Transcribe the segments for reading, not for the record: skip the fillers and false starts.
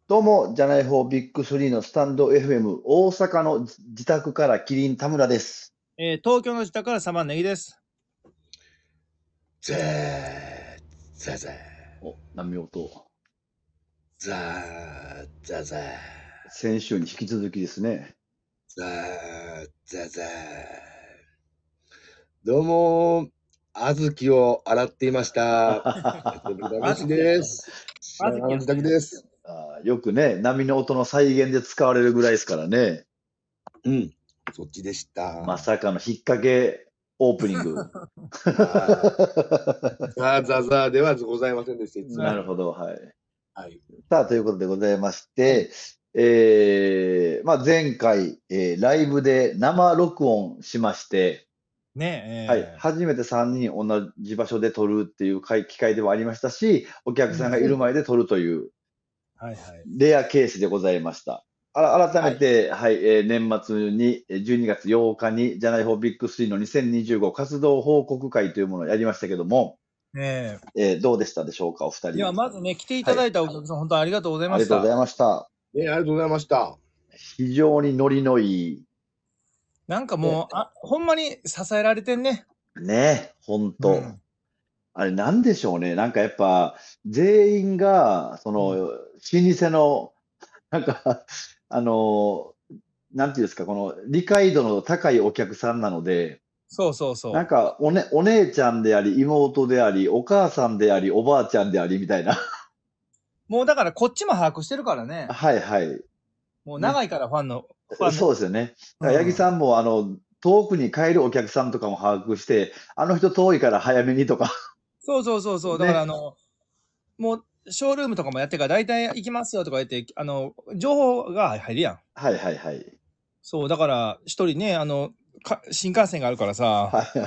どうも、じゃない方ビッグ3のスタンド FM 大阪の自宅からキリン田村です。 東京の自宅からサマンネギです。 ザーザザーお、波音。 ザーザザー先週に引き続きですね。 ザーザザーどうも小豆を洗っていました。私です。の自宅です。 よくね、波の音の再現で使われるぐらいですからね。 うん、そっちでした。 まさかの引っ掛けオープニング。 ザーザザーではございませんでした。 なるほど、はい。 はい。 さあ、ということでございまして、前回、ライブで生録音しまして、 ねはい、初めて3人同じ場所で撮るっていう機会でもありましたし、お客さんがいる前で撮るというレアケースでございました。改めて、年末に12月8日にじゃない方ビッグ3の2025活動報告会というものをやりましたけども、どうでしたでしょうか、お二人。 いや、まずね、来ていただいたお客さん、本当にありがとうございました。 ありがとうございました。 ありがとうございました。 非常にノリのいい。 なんかもう、ほんまに支えられてんね。 ね、ほんと。あれなんでしょうね。なんかやっぱ、全員が、その、老舗の、なんか、なんていうんですか、この理解度の高いお客さんなので、 そうそうそう。 なんかお姉ちゃんであり、妹であり、お母さんであり、おばあちゃんでありみたいな。 もうだからこっちも把握してるからね。 はいはい。 もう長いからファンの。 そうですよね。八木さんも遠くに帰るお客さんとかも把握して、あの人遠いから早めにとか。 そうそうそうそう。だからもう、ショールームとかもやってから大体行きますよとか言って、情報が入るやん。 はいはいはい。 そう、だから一人ね、新幹線があるからさ。 はいはい。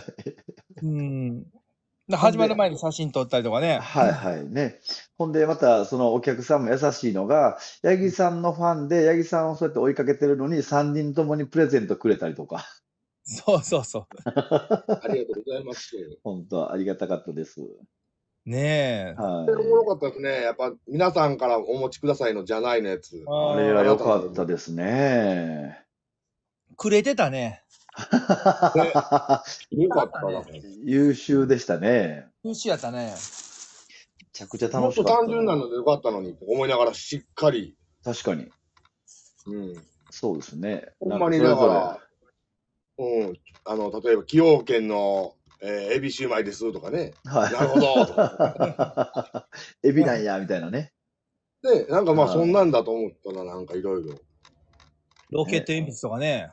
始まる前に写真撮ったりとかね。 はいはいね。ほんで、また、そのお客さんも優しいのが、八木さんのファンで、八木さんをそうやって追いかけてるのに、3人ともにプレゼントくれたりとか。 そうそうそう。 ありがとうございます。 本当ありがたかったです。 ねえ。 おもろかったですね。やっぱ皆さんからお持ちくださいのじゃないのやつ。 あれは良かったですね。 くれてたね。 よかったな。 優秀でしたね。 優秀やったね。 めちゃくちゃ楽しかった。 もっと単純なのでよかったのにと思いながらしっかり。 確かに。そうですね。 ほんまにだから、例えば崎陽軒のエビシューマイですとかね。なるほどとか。 エビなんやみたいなね。 で、なんかまあそんなんだと思ったらなんかいろいろ。 ロケット鉛筆とかね。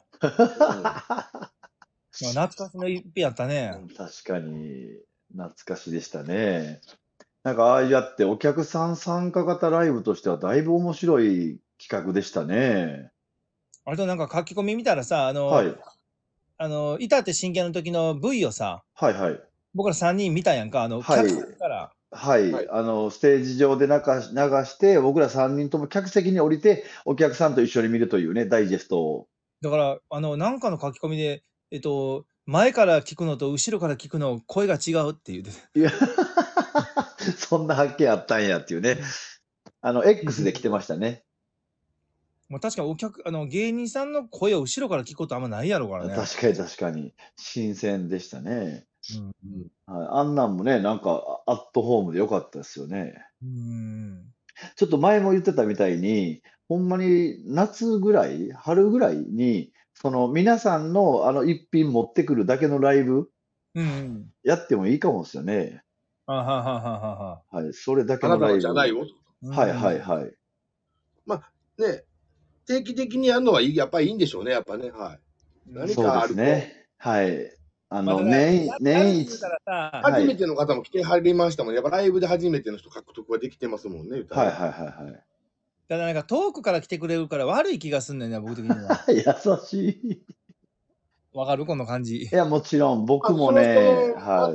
懐かしの一品やったね。 確かに、懐かしでしたね。なんかああやってお客さん参加型ライブとしてはだいぶ面白い企画でしたね。 あれとなんか書き込み見たらさ、いたって真剣の時の V をさ、 はいはい。 僕ら3人見たやんか、客席から。 はい。ステージ上で流して、僕ら3人とも客席に降りて、お客さんと一緒に見るというね、ダイジェストを。 だから、なんかの書き込みで、前から聞くのと後ろから聞くの、声が違うって言うて。 いや、そんな発見あったんやっていうね。X で来てましたね。 確かに芸人さんの声を後ろから聞くことあんまないやろからね。 確かに確かに。新鮮でしたね。あんなんもね、なんかアットホームでよかったですよね。ちょっと前も言ってたみたいに、ほんまに夏ぐらい、春ぐらいに、その皆さんの一品持ってくるだけのライブ、やってもいいかもですよね。はい、それだけのライブ。 あなたのじゃないよ。 はいはいはい。 まあね、定期的にやるのはやっぱりいいんでしょうね、やっぱね。はい。何かあると。ね、 はい。 年一。初めての方も来てはりましたもん。やっぱライブで初めての人獲得はできてますもんね。 はいはいはいはい。 ただなんか遠くから来てくれるから悪い気がすんねんな、僕的には。 優しい。 わかるこの感じ。 いや、もちろん、僕もね、はい。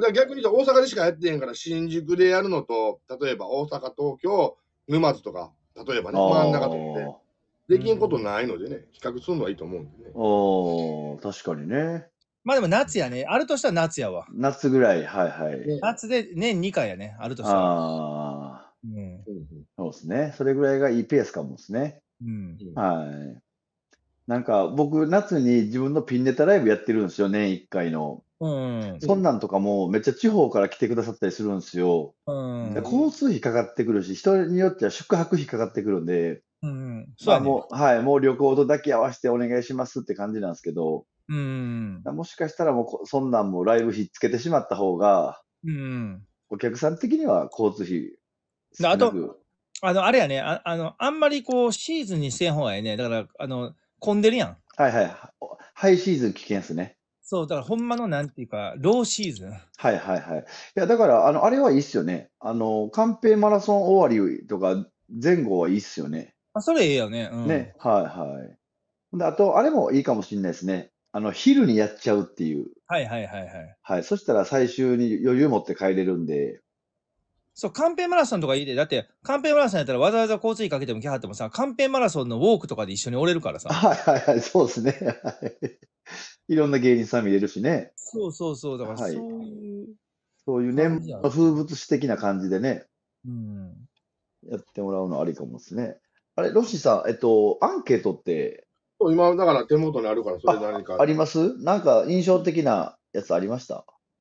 逆に言うと大阪でしかやってへんから、新宿でやるのと、例えば大阪、東京、沼津とか、例えばね、真ん中とかで、できんことないのでね、比較するのはいいと思うんでね。 確かにね。 まあでも夏やね。あるとしたら夏やわ。 夏ぐらい、はいはい。 夏で年2回やね、あるとしたら。 そうですね。それぐらいがいいペースかもですね。はい。なんか僕、夏に自分のピンネタライブやってるんですよ、年1回の。そんなんとかもめっちゃ地方から来てくださったりするんですよ。交通費かかってくるし、人によっては宿泊費かかってくるんで、もう旅行とだけ合わせてお願いしますって感じなんですけど、もしかしたらもうそんなんもライブ費つけてしまった方が、お客さん的には交通費少なく。 あれやね、あんまりこう、シーズンにせん方がいいね。だから、混んでるやん。 はいはい。ハイシーズン危険ですね。 そう、だからほんまのなんていうか、ローシーズン。 はいはいはい。いや、だから、あれはいいっすよね。カンペマラソン終わりとか、前後はいいっすよね。 それええよね。 ね。はいはい。で、あと、あれもいいかもしれないですね。昼にやっちゃうっていう。 はいはいはいはい。 はい。そしたら最終に余裕持って帰れるんで。 そう、カンペマラソンとかいいで。だって、カンペマラソンやったらわざわざ交通費かけても来はってもさ、カンペマラソンのウォークとかで一緒におれるからさ。 はいはいはい。そうですね。いろんな芸人さん見れるしね。 そうそうそう。だからそういう年末の風物詩的な感じでね。やってもらうのありかもですね。あれ、ロッシーさん、アンケートって、 今、だから手元にあるから、それ何か。 あります？なんか印象的なやつありました？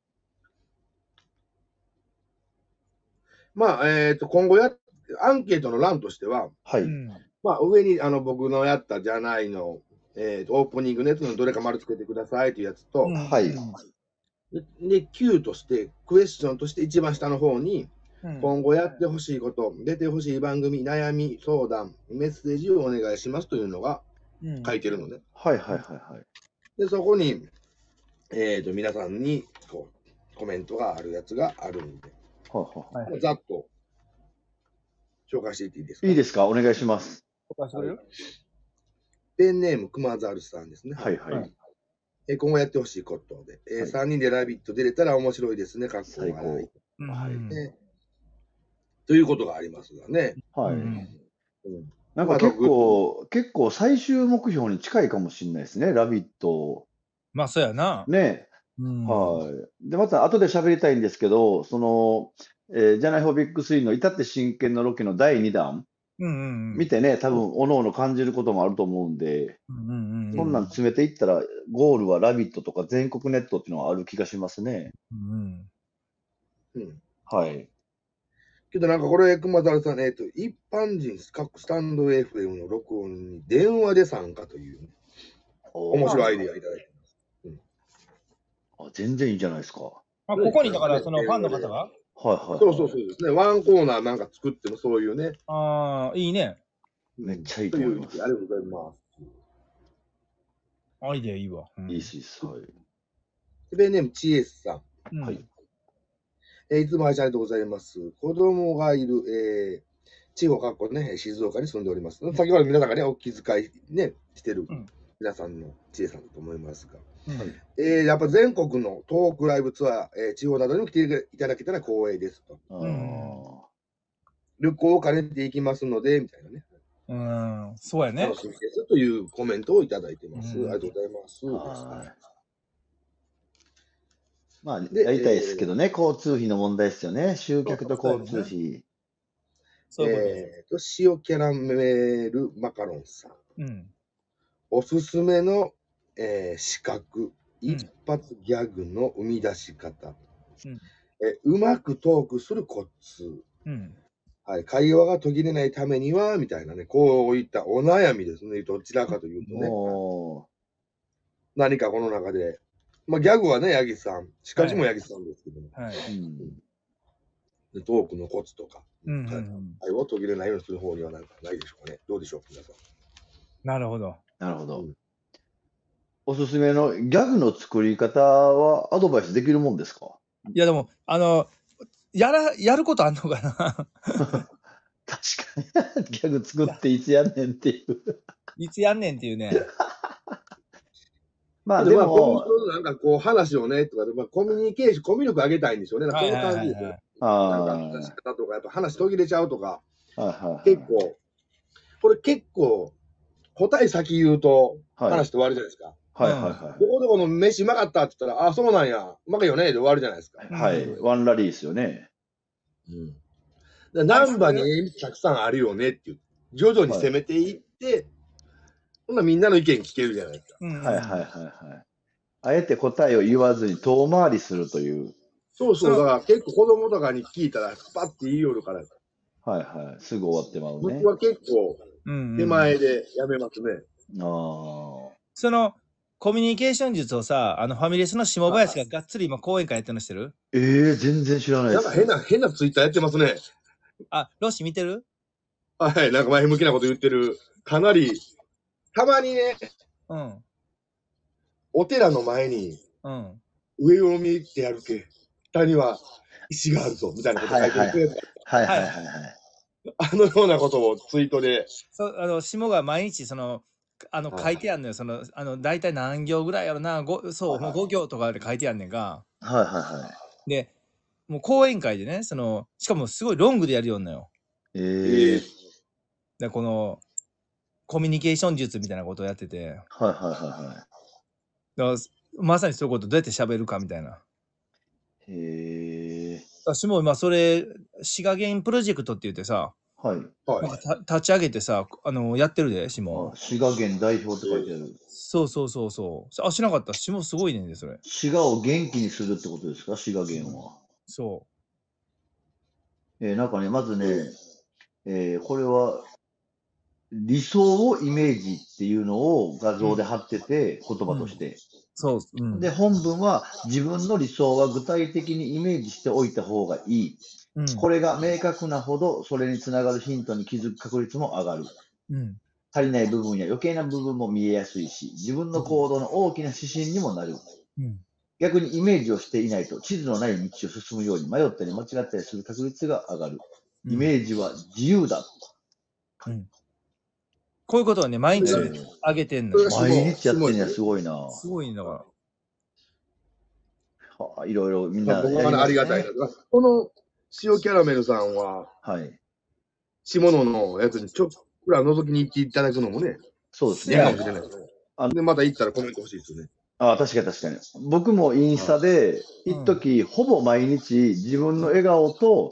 まあ、今後アンケートの欄としては、 はい。 まあ、上に僕のやったじゃないの、オープニングのやつのどれか丸つけてくださいというやつと、 はい。 で、Q として、クエスチョンとして一番下の方に、今後やってほしいこと、出てほしい番組、悩み、相談、メッセージをお願いしますというのが書いてるのね。 はいはいはいはい。 で、そこに、皆さんにこうコメントがあるやつがあるんで、ざっと紹介していっていいですか？ いいですか？お願いします。 ペンネーム、くまざるさんですね。 はいはい。 今後やってほしいことで、3人でラビット出れたら面白いですね、 最高。はい。 ということがありますがね。 はい。なんか結構最終目標に近いかもしれないですね、ラビット。 まあ、そうやな。 ね。はい。で、また後で喋りたいんですけど、ジャナイホビック3の至って真剣のロケの第2弾見てね、多分、おのおの感じることもあると思うんで、そんなん詰めていったら、ゴールはラビットとか全国ネットっていうのはある気がしますね。はい。 けどなんかこれ、熊沢さん、一般人、各スタンド FM の録音に電話で参加という、面白いアイデアいただいてます。全然いいんじゃないですか。 ここにだから、そのファンの方がはいはい。 そうですね。ワンコーナーなんか作ってもそういうね。 いいね。 めっちゃいいと思います。 ありがとうございます。 アイデアいいわ。 いいし、はい。 ペンネーム、ちえさん。 はい。 いつも配信ありがとうございます。子供がいる、地方ね、静岡に住んでおります。先ほど皆さんがね、お気遣いね、してる皆さんのちえさんだと思いますが。やっぱ全国のトークライブツアー、地方などにも来ていただけたら光栄ですと。旅行を兼ねていきますので、みたいなね。 そうやね。 楽しみですというコメントをいただいてます。ありがとうございます。 まあ、やりたいですけどね、交通費の問題ですよね。集客と交通費。 塩キャラメルマカロンさん。おすすめの、資格、一発ギャグの生み出し方。うまくトークするコツ。はい、会話が途切れないためには、みたいなね、こういったお悩みですね。どちらかというとね。何かこの中で。まあ、ギャグはね、八木さん。仕掛けも八木さんですけども。トークのコツとか。会話を途切れないようにする方にはないでしょうかね。どうでしょう、皆さん。 なるほど。 なるほど。おすすめのギャグの作り方はアドバイスできるもんですか？ いや、でも、やることあんのかな確かに。ギャグ作っていつやんねんっていう。 いつやんねんっていうね。 まあでも、なんかこう話をね、とかで、コミュニケーション、コミュ力上げたいんでしょうね。この感じで。なんか出し方とか、やっぱ話途切れちゃうとか。結構、答え先言うと、話って終わるじゃないですか。どこどこの飯うまかったって言ったら、あ、そうなんや、うまいよね、で終わるじゃないですか。 はい。ワンラリーですよね。 難波にたくさんあるよねっていう。徐々に攻めていって、ほんなみんなの意見聞けるじゃないですか。 はいはいはいはい。あえて答えを言わずに遠回りするという。 そうそう、だから結構子供とかに聞いたら、パッて言いよるから。 はいはい。すぐ終わってまうね。 僕は結構、手前でやめますね。 その、コミュニケーション術をさ、ファミレスの下林ががっつり今講演会やってるのしてる？ 全然知らないです。 なんか変なツイッターやってますね。 あ、ロッシー見てる？ はい、なんか前向きなこと言ってる。かなり、たまにね、お寺の前に、上を見てやるけ、下には石があるぞ、みたいなこと書いてる。 はいはいはいはい。 あのようなことをツイートで。 下が毎日、書いてあんのよ。大体何行ぐらいやろな、5行とかで書いてあんねんが。 はいはいはい。 で、もう講演会でね、しかもすごいロングでやるようなのよ。で、この、コミュニケーション術みたいなことをやってて。 はいはいはいはい。 だからまさにそういうことどうやって喋るかみたいな。私も今それ、滋賀県プロジェクトって言ってさ、なんか立ち上げてさ、やってるで、下。 滋賀県代表って書いてある。 そう。あ、知らなかった。下すごいねんで、それ。 滋賀を元気にするってことですか、滋賀県は。 そう。 なんかね、まずね、これは、理想をイメージっていうのを画像で貼ってて、言葉として。で、本文は自分の理想は具体的にイメージしておいた方がいい。これが明確なほど、それにつながるヒントに気づく確率も上がる。足りない部分や余計な部分も見えやすいし、自分の行動の大きな指針にもなる。逆にイメージをしていないと、地図のない道を進むように迷ったり間違ったりする確率が上がる。イメージは自由だ。 こういうことをね、毎日あげてんの。 毎日やってんねや、すごいな。 すごいんだから。 いろいろみんな、 僕はありがたいな。この塩キャラメルさんは、下野のやつにちょっと覗きに行っていただくのもね、 そうですね。 いいかもしれないですね。で、また行ったらコメント欲しいですよね。 確かに確かに。僕もインスタで、一時ほぼ毎日自分の笑顔と、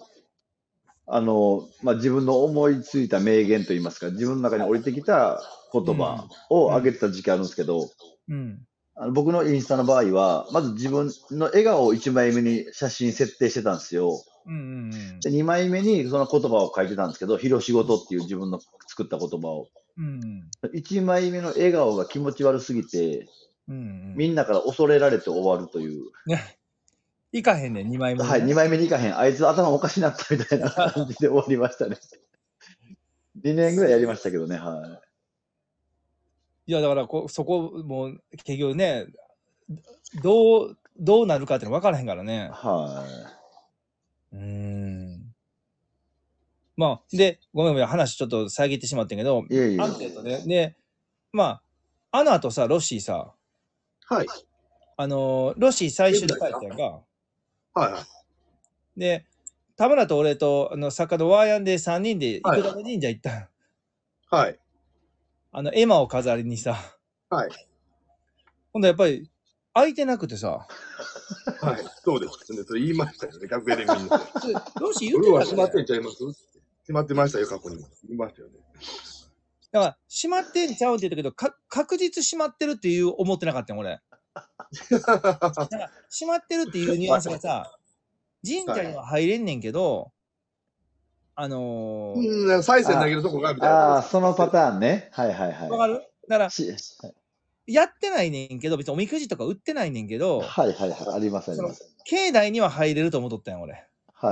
自分の思いついた名言といいますか、自分の中に降りてきた言葉を上げてた時期あるんですけど、僕のインスタの場合は、まず自分の笑顔を1枚目に写真設定してたんですよ。で2枚目にその言葉を書いてたんですけど、広仕事っていう自分の作った言葉を。1枚目の笑顔が気持ち悪すぎて、みんなから恐れられて終わるという。 いかへんねん、2枚目、ね。 はい、2枚目にいかへん。あいつ頭おかしなったみたいな感じで終わりましたね。2年ぐらいやりましたけどね、はい。 いや、だからそこも結局ね、どうなるかっての分からへんからね。まあ、で、ごめん、話ちょっと遮ってしまってんけど、アンケートね。で、あの後さ、ロッシーさ、ロッシー最終で帰ったやんか。で、田村と俺と作家のワーヤンで3人で生田神社行ったん。絵馬を飾りにさ。ほんとやっぱり、空いてなくてさ。 そうですね。それ言いましたよね、楽屋でみんな。 ロッシー言ってたよね。閉まってんちゃいます？閉まってましたよ、過去にも。言いましたよね。 だから、閉まってんちゃうんって言ったけど、確実閉まってるっていう思ってなかったよ、俺。なんか閉まってるっていうニュアンスがさ、神社には入れんねんけど、 賽銭投げるとこがみたいな。 そのパターンね。はい。 わかる？だから、やってないねんけど、別におみくじとか売ってないねんけど、 ありますあります。 境内には入れると思っとったんや、俺。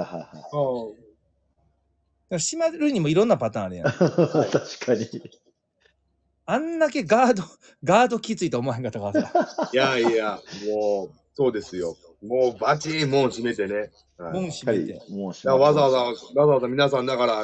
閉まるにもいろんなパターンあるやん。 確かに。 あんだけガードきついと思わへんかったからさ。 いや、もう、そうですよ。もうバチーン門閉めてね。 門閉めて。 わざわざ皆さんだから、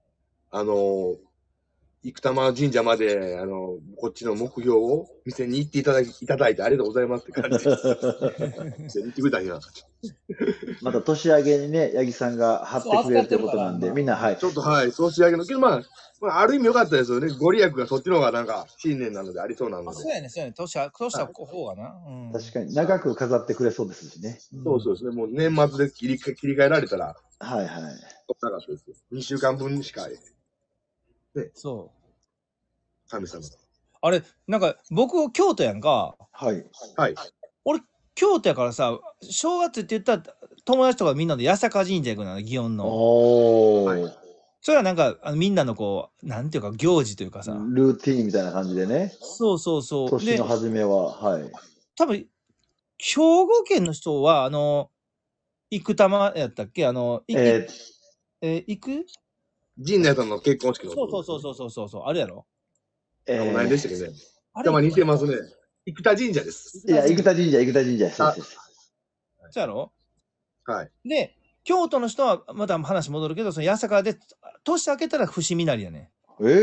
生玉神社まで、こっちの目標を店に行っていただいてありがとうございますって感じです。行ってくれたんや。 また年明けにね、八木さんが貼ってくれるということなんで、みんな、 ちょっと年明けの、けどある意味良かったですよね。ご利益がそっちの方がなんか、新年なのでありそうなので。 そうやね。年は方がな。 確かに、長く飾ってくれそうですしね。 そうですね。もう年末で切り替えられたら、 なかったですよ。2週間分しか、ね、 そう。 神様。 あれ、なんか、僕、京都やんか。 はい。 はい。 俺、京都やからさ、正月って言ったら、友達とかみんなで八坂神社行くの、祇園の。 おー。 それはなんか、みんなのこう、なんていうか、行事というかさ。 ルーティーンみたいな感じでね。 そうそうそう。 年の初めは、はい。 多分、兵庫県の人は、生玉やったっけ行く陣内さんの結婚式の。 そう、あるやろ。 何でしたっけね。頭似てますね。生田神社です。 いや、生田神社。 そうやろ。 はい。 で、京都の人は、また話戻るけど、その八坂で、年明けたら伏見なりやね。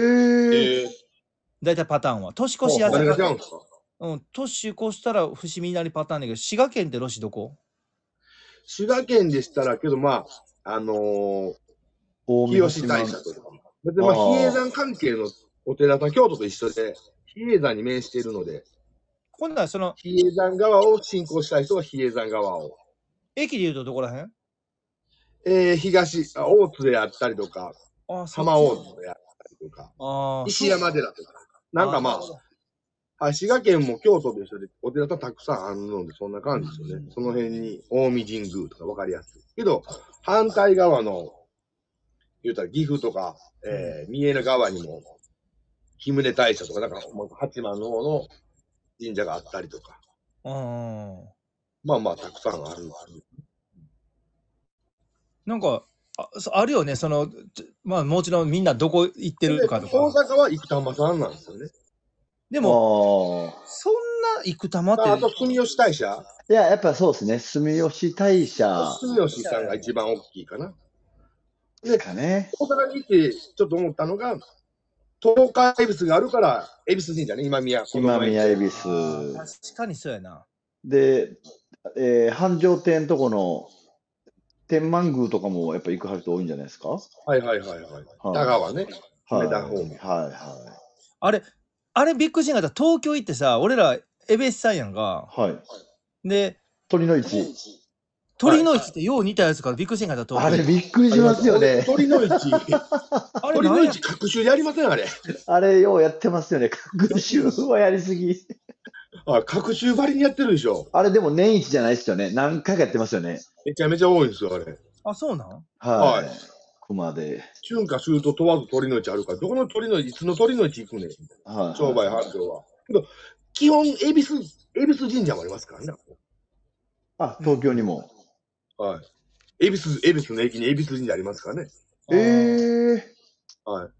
だいたいパターンは。年越し八坂。 何が違うんですか？ 年越したら伏見なりパターンだけど、滋賀県ってロシどこ？ 滋賀県でしたら、けどまあ、日吉大社とか。別にまあ、比叡山関係のお寺さん、京都と一緒で、比叡山に面しているので、 今度はその、 比叡山側を信仰したい人は比叡山側を。 駅で言うとどこらへん？ 大津であったりとか、浜大津であったりとか、石山寺とか。なんかまあ、滋賀県も京都と一緒でお寺さんたくさんあるので、そんな感じですよね。その辺に、近江神宮とか分かりやすい。けど、反対側の、言うたら岐阜とか、三重の側にも、日宗大社とか、なんか、八幡の方の神社があったりとか。まあまあ、たくさんある。 なんか、あるよね、まあもちろんみんなどこ行ってるかとか。 大阪は生玉さんなんですよね。 でも、そんな生玉って。 あと、住吉大社？ いや、やっぱそうですね。住吉大社。 住吉さんが一番大きいかな。 でかね。 大阪に行って、ちょっと思ったのが、東海恵比寿があるから、恵比寿神社ね、今宮。 今宮恵比寿。 確かにそうやな。 で、繁盛亭のとこの天満宮とかもやっぱ行く人多いんじゃないですか？ はい。田川ね。 あれびっくりしんかった。東京行ってさ、俺ら、恵比寿さんやんか。 はい。 で、 鳥の市。 鳥の市ってよう似たやつからびっくりしんかった。 あれびっくりしますよね。 鳥の市。鳥の市、隔週でやりませんあれ。 あれようやってますよね。隔週はやりすぎ。 隔週ばりにやってるでしょ。 あれでも年一じゃないですよね。何回かやってますよね。 めちゃめちゃ多いんですよ、あれ。 あ、そうなん？ はい。熊で。 春夏秋冬問わず鳥の市あるから、どこの鳥の市、いつの鳥の市行くねん。商売繁盛は。けど、基本、恵比寿神社もありますからね。 あ、東京にも。 はい。恵比寿の駅に恵比寿神社ありますからね。はい。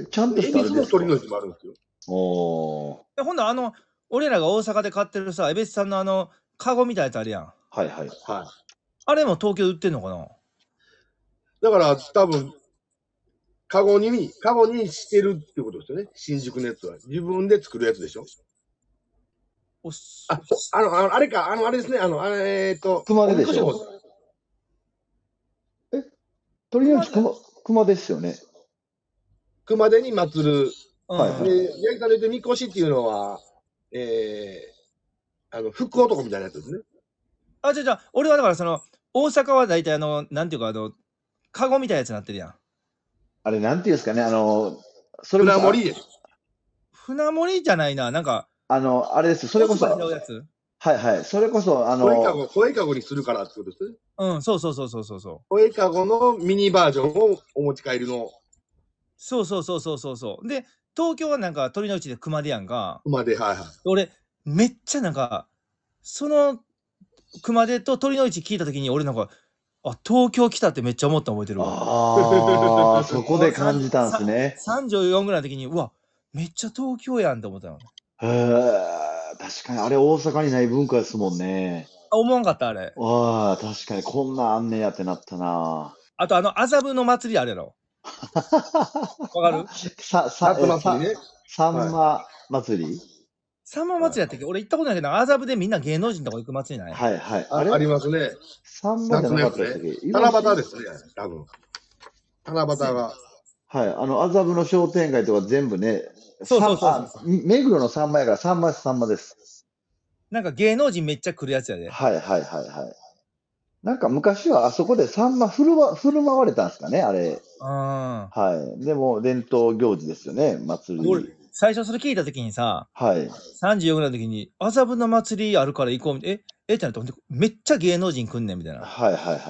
ちゃんとした恵比寿の鳥の市もあるんですよ。 ほんな俺らが大阪で買ってるさ、恵比寿さんのカゴみたいなやつあるやん。 はい。 あれも東京売ってんのかな？だから多分、カゴにしてるってことですよね。新宿のやつは。自分で作るやつでしょ。あれか、あれですね。 熊手でしょ。鳥の市熊手ですよね。 熊手に祀る。 はい。 八木さんで言うと、みこしっていうのは、福男みたいなやつですね。 じゃあ、俺はだから大阪は大体なんていうか、カゴみたいなやつになってるやん。 あれ、なんていうんですかね、 それ船盛りです。 船盛りじゃないな、なんか。 あれです、それこそ。はい。それこそ、 声かごにするからってことですね。 うん、そう。 声かごのミニバージョンをお持ち帰りの。 そう。で、東京はなんか鳥の市で熊手やんか。 熊手、はい。 俺、めっちゃなんか、その熊手と鳥の市聞いたときに、俺なんか、東京来たってめっちゃ思った覚えてるわ。そこで感じたんですね。 34ぐらいの時に、うわ、めっちゃ東京やんって思ったの。 確かに、あれ大阪にない文化ですもんね。 思わんかった、あれ。 確かに、こんなあんねやってなったな。 あと麻布の祭りあるやろ。わかる？ 夏祭りね。 さんま祭り？ さんま祭りやったっけ？俺行ったことないけど、麻布でみんな芸能人とか行く祭りない？ はい。 ありますね。 さんまじゃなかったっけ？ 七夕ですね、多分。七夕が。 はい。麻布の商店街とか全部ね。 そう。 目黒のさんまやから、さんまです。 なんか芸能人めっちゃ来るやつやで。 はい。 なんか昔はあそこでサンマ振る舞われたんですかね、あれ。 あはい。でも、伝統行事ですよね、祭俺り。 最初それ聞いたときにさ、 はい。 34ぐらいの時に、麻布の祭りあるから行こうみたいな。ってなって、ほんでめっちゃ芸能人来んねんみたいな。 はいはいはい。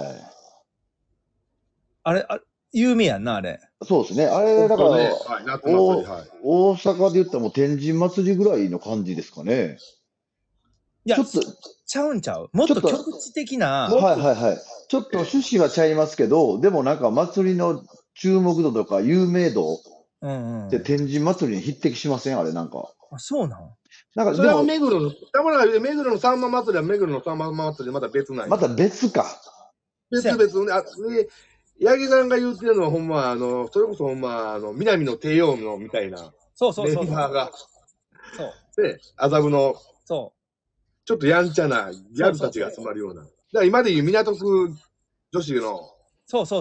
あれ、有名やんな、あれ。 そうですね。あれ、だから、 はい、夏祭り、はい。 大阪で言ったらもう天神祭りぐらいの感じですかね。 いや、 ちょっと、 ちゃうんちゃうもっと局地的な。 はいはいはい。ちょっと趣旨はちゃいますけど、でもなんか祭りの注目度とか有名度って天神祭りに匹敵しませんあれなんか。 あ、そうなんなんかそれは目黒の、たまらない目黒のさんま祭りは目黒のさんま祭りまた別なんや。 また別か。 別々ね。八木さんが言ってるのはほんま、それこそほんま、南の帝王のみたいな。 そう。 メンバーが。 そう。 で、麻布の。 そう。 ちょっとやんちゃなギャルたちが集まるような。だから今でいう港区女子の。 そう。そ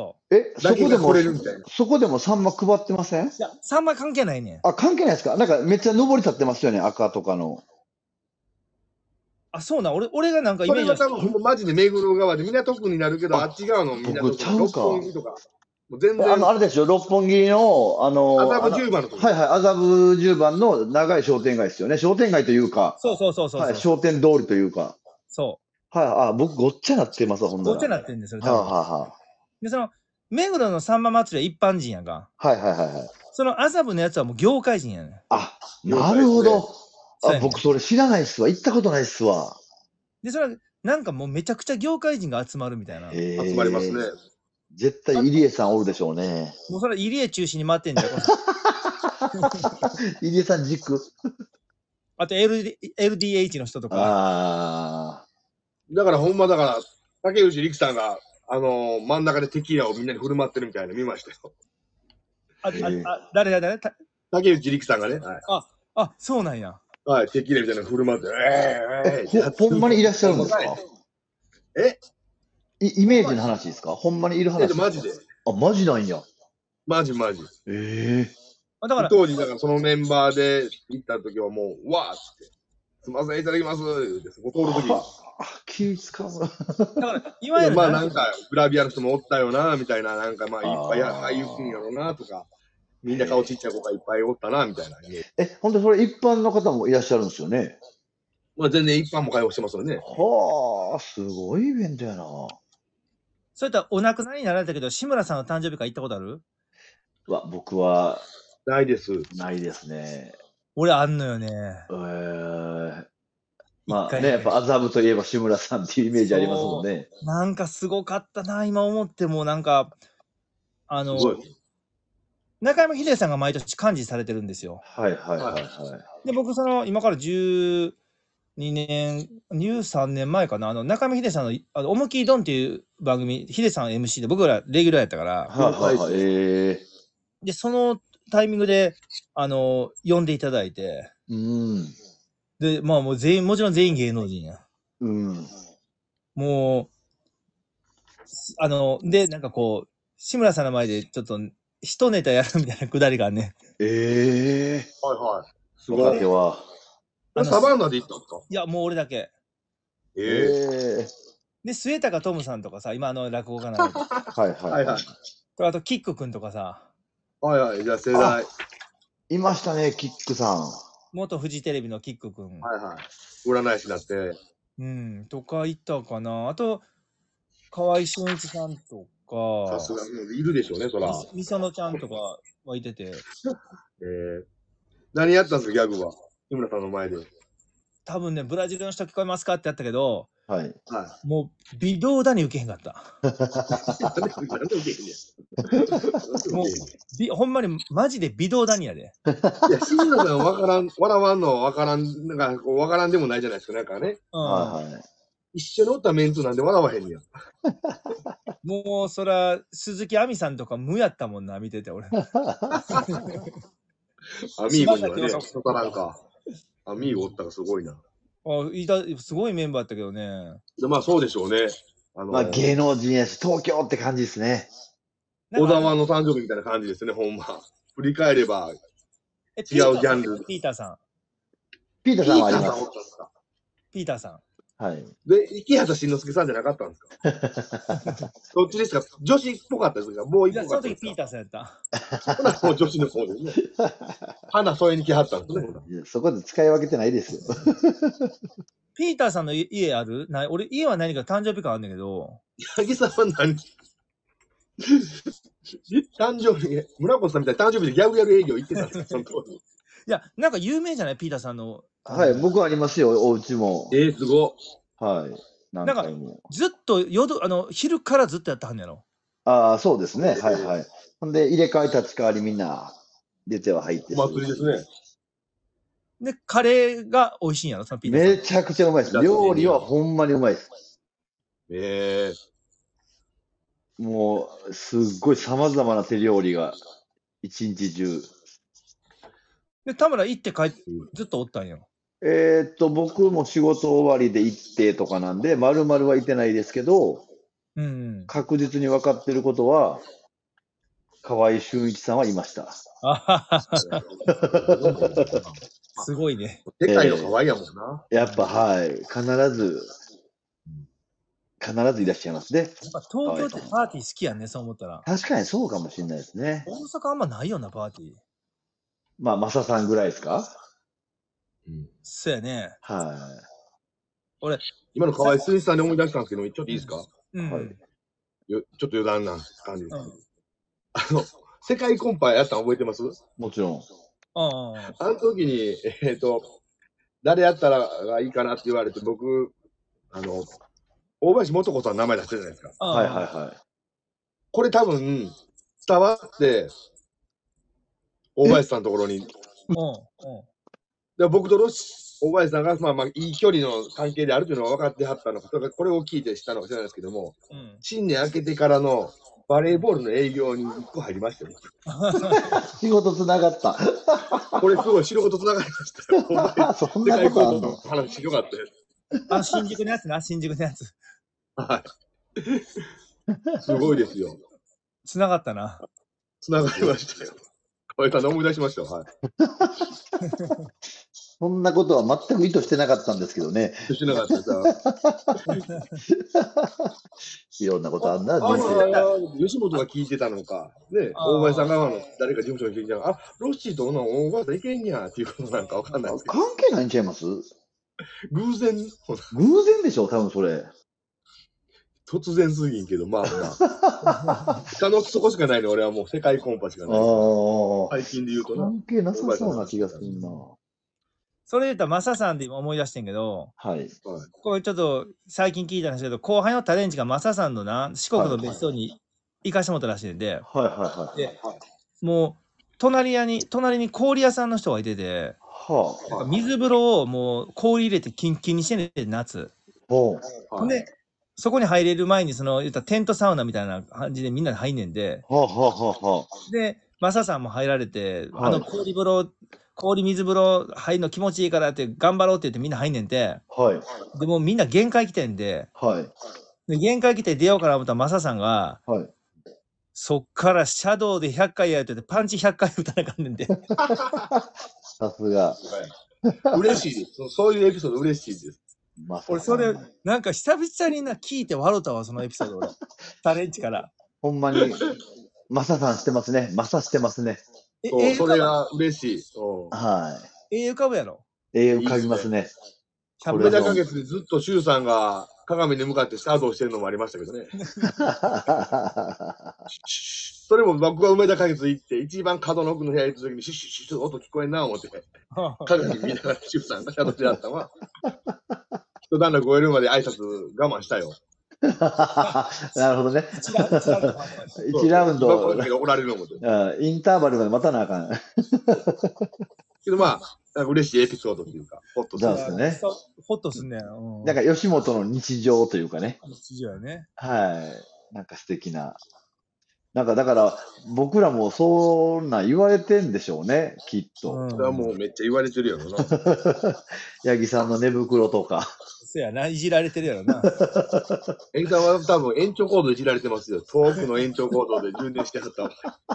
こでもサンマ配ってません？いや、サンマ関係ないねん。 あ、関係ないですか？なんかめっちゃ上り立ってますよね、赤とかの。 あ、そうな。俺がなんかイメージは多分マジで目黒側で港区になるけど、あっち側の港区六本木とか。全然あれですよ、六本木の、 麻布十番のとこ。 はいはい、麻布十番の長い商店街ですよね。商店街というか、 そう。 はい、商店通りというか。 そう。 はい、僕ごっちゃなってますわ、ほんなら。 ごっちゃなってんですよ、 多分。 で、その、目黒のさんま祭りは一般人やんか。 はい。 その麻布のやつはもう業界人やねん。 あ、なるほど。僕それ知らないっすわ。行ったことないっすわ。 で、それは、なんかもうめちゃくちゃ業界人が集まるみたいな。 集まりますね。 絶対入江さんおるでしょうね。 もうそれは入江中心に回ってんだよ。 入江さん軸。 あと LDH の人とか。 だからほんま竹内力さんが、真ん中でテキーラをみんなに振る舞ってるみたいなの見ましたよ。 誰竹内力さんがね。 あ、そうなんや。 はい、テキーラみたいなの振る舞って、 ほんまにいらっしゃるんですか？イメージの話ですか？ほんまにいる話？ マジで。 あ、マジなんや。 マジ。 だから当時、だからそのメンバーで行った時はもう、わーって、すみません、いただきますって、そこ通る時に。 気使う。 だから、いわゆる。 まあなんか、グラビアの人もおったよな、みたいな、なんかまあ、いっぱい俳優くんやろな、とか、みんな顔ちっちゃい子がいっぱいおったな、みたいな。 ほんとそれ一般の方もいらっしゃるんですよね。 まあ全然一般も会話してますよね。 はあ、すごいイベントやな。 そういったお亡くなりになられたけど、志村さんの誕生日会行ったことある？ 僕はないです。 ないですね。 俺あんのよね。 まあね、やっぱ麻布といえば志村さんっていうイメージありますもんね。 なんかすごかったな、今思っても。なんか中山秀征さんが毎年幹事されてるんですよ。 はい。 で、僕今から12年、13年前かな、中山秀征さんの思いっきりドンっていう番組、秀さん MC で僕らレギュラーやったから、で、そのタイミングで、呼んでいただいて、で、まあもうもちろん全員芸能人や。もう、で、なんかこう、志村さんの前でちょっと一ネタやるみたいなくだりがね。 すごい。サバンナで行ったんですか？ いや、もう俺だけ。で、末高トムさんとかさ、今落語家なの。あと、キックくんとかさ。 じゃあ世代。 いましたね、キックさん。 元フジテレビのキックくん。 占い師だって。 とかいたかな。あと、河合俊一さんとか。 さすが、いるでしょうね、そら。 みそのちゃんとかはいてて。 何やったんですか、ギャグは。志村さんの前で。 多分ね、ブラジルの人聞こえますかってやったけど、もう微動だに受けへんかった。もうほんまにマジで微動だにやで。 いや、志村さん笑わんのわからん、なんかわからんでもないじゃないですか、なんかね。一緒におったメンツなんで笑わへんやん。 もうそら鈴木亜美さんとか無やったもんな、見てて俺。 アミーゴにはね、そたらんか。アミーゴおったらすごいな。 すごいメンバーだったけどね。 まあそうでしょうね。 芸能人やし、東京って感じですね。 小沢の誕生日みたいな感じですね、ほんま。振り返れば、違うジャンル。 ピーターさん。 ピーターさんはあります。 ピーターさん。 はい。 で、池畑慎之介さんじゃなかったんですか？どっちですか？女子っぽかったですか？ボーイっぽかったですか？ その時ピーターさんやった。 ほな、もう女子の方ですね。花添えに来はったんですね。 いや、そこで使い分けてないですよ。 ピーターさんの家ある？俺、家は何か誕生日感あるんだけど。 八木さんは何誕生日、村越さんみたいな誕生日でギャグやる営業行ってたんですか？その当時。 いや、なんか有名じゃないピーターさんの。 はい、僕ありますよ、お家も。 すご。 はい。何回も。 ずっと昼からずっとやってはんねやろ。 ああ、そうですね。はいはい。ほんで、入れ替え立ち替わりみんな出ては入って。 お祭りですね。 で、カレーが美味しいんやろ、そのピーターさん。 めちゃくちゃうまいです。料理はほんまにうまいです。もう、すっごい様々な手料理が、一日中。 で、田村行って帰って、ずっとおったんよ。 僕も仕事終わりで行ってとかなんで、丸々は行ってないですけど、 うん、 確実に分かってることは、河合俊一さんはいました。 すごいね。 世界の河合やもんな。 やっぱ、はい。必ずいらっしゃいますね。 やっぱ東京ってパーティー好きやんね、そう思ったら。 確かにそうかもしれないですね。 大阪あんまないよな、パーティー。 まあ、マサさんぐらいですか？ そうやね。 はい。 俺、 今の河合俊一さんで思い出したんですけど、ちょっといいですか？はい。ちょっと余談な感じです。世界コンパやったの覚えてます？ もちろん。 あの時に、誰やったらがいいかなって言われて、僕、大林素子さんの名前出してるじゃないですか。 はいはいはい。これ多分、伝わって、大林さんのところに。で僕と大林さんが、いい距離の関係であるというのは分かってはったのか、これを聞いて知ったのか知らないですけども、新年明けてからのバレーボールの営業に1個入りましたよ。 仕事つながった。 これすごい仕事つながりましたよ。 そんなことあんの？ 話よかったです。 新宿のやつな、新宿のやつ。 はい。すごいですよ。 つながったな。 つながりましたよ。河合さんで思い出しましたよ。はい。 そんなことは全く意図してなかったんですけどね。 してなかったいろんなことあんな。 吉本が聞いてたのか、ね、大林さん側の誰か事務所に聞いてたのか、ロッシーと大林さんいけんやっていうことなんかわかんないですけど。 関係ないんちゃいます？ 偶然でしょ、多分それ。 突然すぎんけど、下のそこしかないの、俺はもう世界コンパしかない。最近で言うとな。 関係なさそうな気がするな。 それで言ったら、マサさんで今思い出してんけど、 はい。 これちょっと最近聞いたんですけど、後輩のタレンチがマサさんの四国の別荘に行かしてもらったらしいんで、もう、隣に氷屋さんの人がいてて、水風呂をもう氷入れてキンキンにしてね、夏。で、そこに入れる前に、言ったテントサウナみたいな感じでみんなで入んねんで、で、マサさんも入られて、氷水風呂入るの気持ちいいからって頑張ろうって言ってみんな入んねんて。でもみんな限界来てんで、で限界来て出ようかな思ったらマサさんが、そっからシャドウで100回やるって言ってパンチ100回打たなかんねんで。 さすが。 嬉しいです。そういうエピソード嬉しいです。 俺それ、なんか久々に聞いて笑ったわ、そのエピソード俺。タレンチから。 ほんまに、マサさんしてますね。マサしてますね。 それが嬉しい。 はい。 浮かぶやろ。 浮かびますね。 梅田花月でずっと周さんが鏡に向かってシャドウしてるのもありましたけどね。それも僕が梅田花月行って、一番角の奥の部屋行った時にシュッシュッシュッ音聞こえんな思って、鏡見ながら周さんがシャドウしてあったのは、一段落終えるまで挨拶我慢したよ。 なるほどね。1ラウンド。 怒られる思って。 インターバルまで待たなあかん。 けど嬉しいエピソードというか、ホッとする。 そうですね。 ホッとすんねん。 なんか吉本の日常というかね。 日常やね。 はい。なんか素敵な。なんかだから僕らもそんなん言われてんでしょうね、きっと。 それはもうめっちゃ言われてるやろな。 八木さんの寝袋とか。 そうやな、いじられてるやろな。 八木さんは多分延長コードいじられてますよ。遠くの延長コードで充電してはった。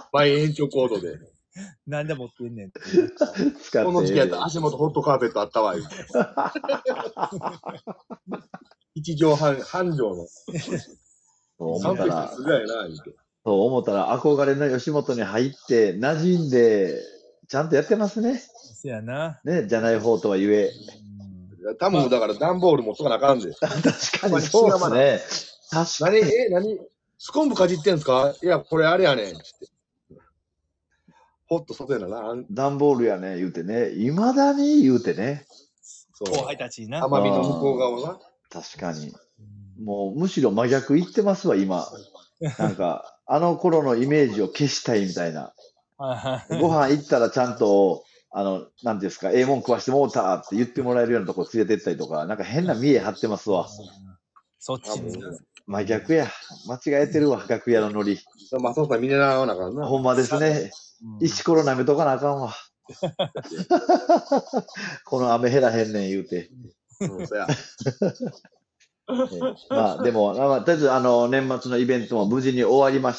倍延長コードで。 なんで持ってんねんって。 この時期やったら足元ホットカーペットあったわ。 一畳半畳の。 そう思 3 ったらペース、すごいな、言うて。 そう思ったら憧れの吉本に入って馴染んで、ちゃんとやってますね。 そやな。 ね、じゃない方とは言え。 多分だから段ボール持っとかなあかんで。 確かにそうですね。確かに。 何スコンブかじってんすか？いや、これあれやねん。つって。ほっと外やな。 段ボールやね、言うてね。いまだに言うてね。 後輩たちにな。 奄美の向こう側な。 確かに。もうむしろ真逆言ってますわ、今。なんか、あの頃のイメージを消したいみたいな。ご飯行ったらちゃんと、なんていうんですか、ええもん食わしてもうたって言ってもらえるようなとこ連れてったりとか、なんか変な見え張ってますわ。 そっちに。 真逆や。間違えてるわ、楽屋のノリ。 まあ、そうさ、見習わなあかんな。 ほんまですね。石ころ舐めとかなあかんわ。この雨減らへんねん言うて。 そうや。 まあでも、とりあえず年末のイベントも無事に終わりまして、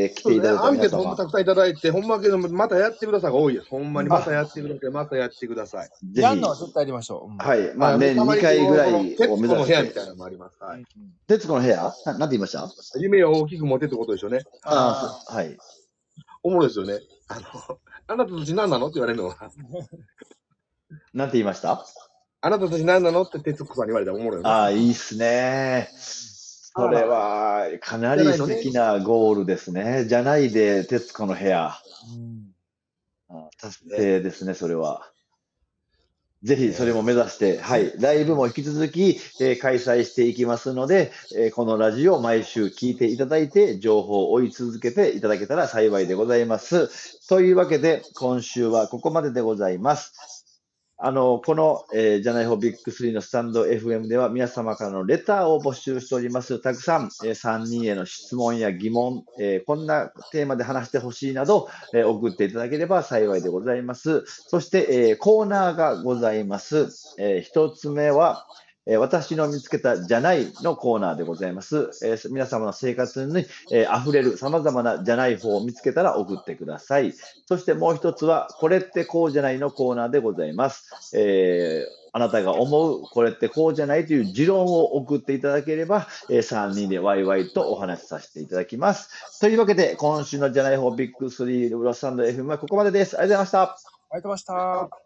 来ていただいたアンケ皆様。 ートほんまたくさんいただいて、ほんまけど、またやってくださいが多いです。ほんまにまたやってください。またやってください。 やんのは絶対やりましょう。 はい。まあ年2回ぐらいを目指して。 徹子の部屋みたいなのもあります。はい。 徹子の部屋なんて言いました？ 夢を大きく持てってことでしょうね。 はい。 おもろいですよね。あなたたち何なのって言われるのは。 なんて言いました？ あなたたち何なのって徹子さんに言われたらおもろいよね。 ああ、いいっすね。それは、かなり素敵なゴールですね。じゃないで、徹子の部屋。達成ですね、それは。ぜひ、それも目指して、はい、ライブも引き続き、開催していきますので、このラジオを毎週聞いていただいて、情報を追い続けていただけたら幸いでございます。というわけで、今週はここまででございます。この、じゃない方ビッグ3のスタンド FM では皆様からのレターを募集しております。たくさん、3人への質問や疑問、こんなテーマで話してほしいなど、送っていただければ幸いでございます。そして、コーナーがございます。一つ目は、私の見つけたじゃないのコーナーでございます。皆様の生活に、溢れる様々なじゃない方を見つけたら送ってください。そしてもう一つは、これってこうじゃないのコーナーでございます。あなたが思う、これってこうじゃないという持論を送っていただければ、3人でワイワイとお話しさせていただきます。というわけで、今週のじゃない方ビッグ3ロスタンド FM はここまでです。ありがとうございました。 ありがとうございました。